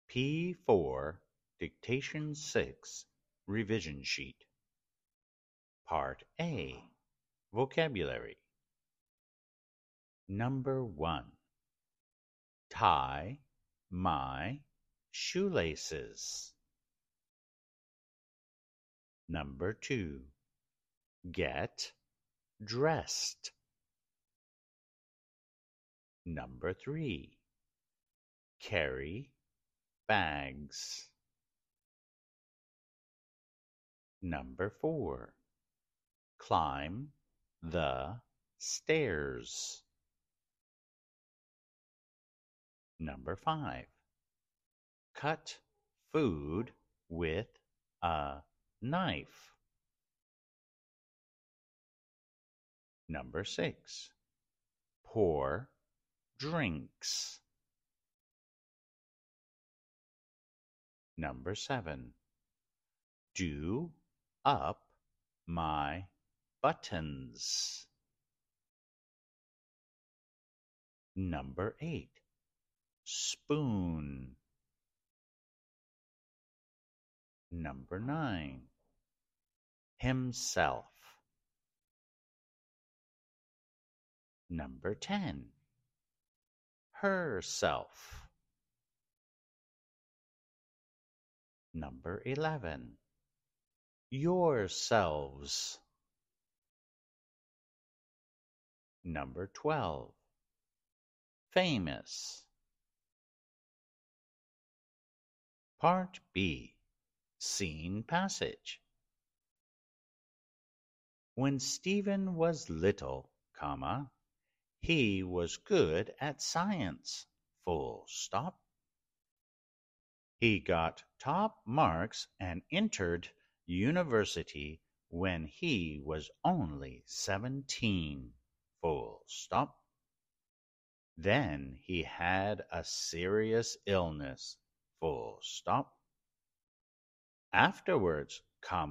P4, Dictation 6, Revision Sheet. Part A, Vocabulary. Number 1. Tie my shoelaces. Number 2. Get dressed. Number 3. Carry bags. Number 4. Climb the stairs. Number 5. Cut food with a knife. Number 6. Pour drinks. Number 7. Do up my buttons. Number 8. Spoon. Number 9. Himself. Number 10. Herself. Number 11. Yourselves. Number 12. Famous. Part B. Scene passage. When Stephen was little, he was good at science. Full stop. He got top marks and entered university when he was only 17. Full stop. Then he had a serious illness. Full stop. Afterwards,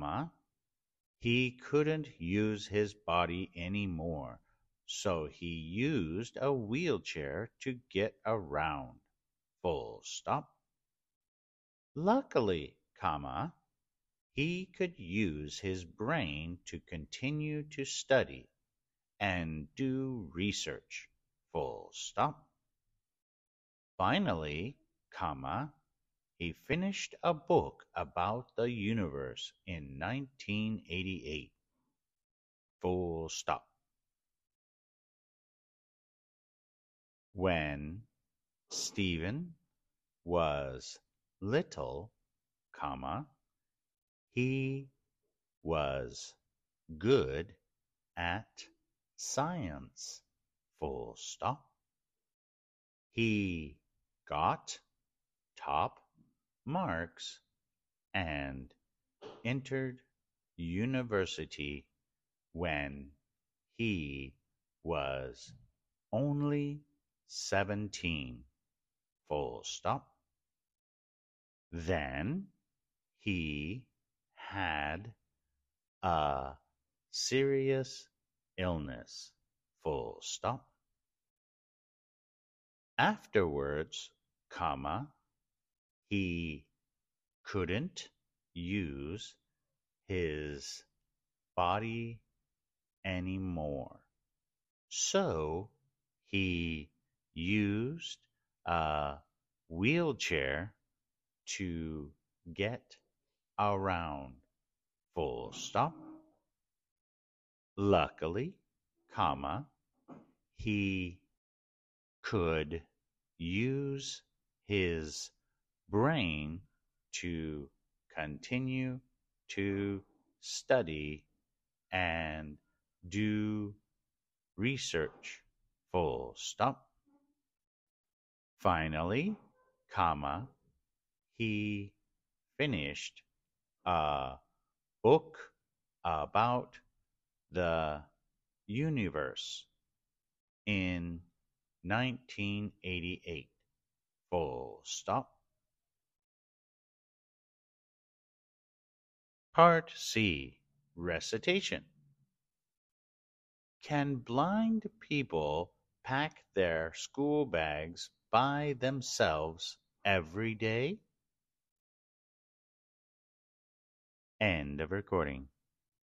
he couldn't use his body anymore, so he used a wheelchair to get around. Full stop. Luckily, he could use his brain to continue to study and do research. Full stop. Finally, he finished a book about the universe in 1988. Full stop. When Stephen was little, he was good at science. Full stop. He got top marks and entered university when he was only 17. Full stop. Then he had a serious illness. Full stop. Afterwards, he couldn't use his body anymore, so he used a wheelchair to get around. Full stop. Luckily, he could use his brain to continue to study and do research. Full stop. Finally, he finished a book about the universe in 1988. Full stop. Part C. Recitation. Can blind people pack their school bags by themselves every day? End of recording.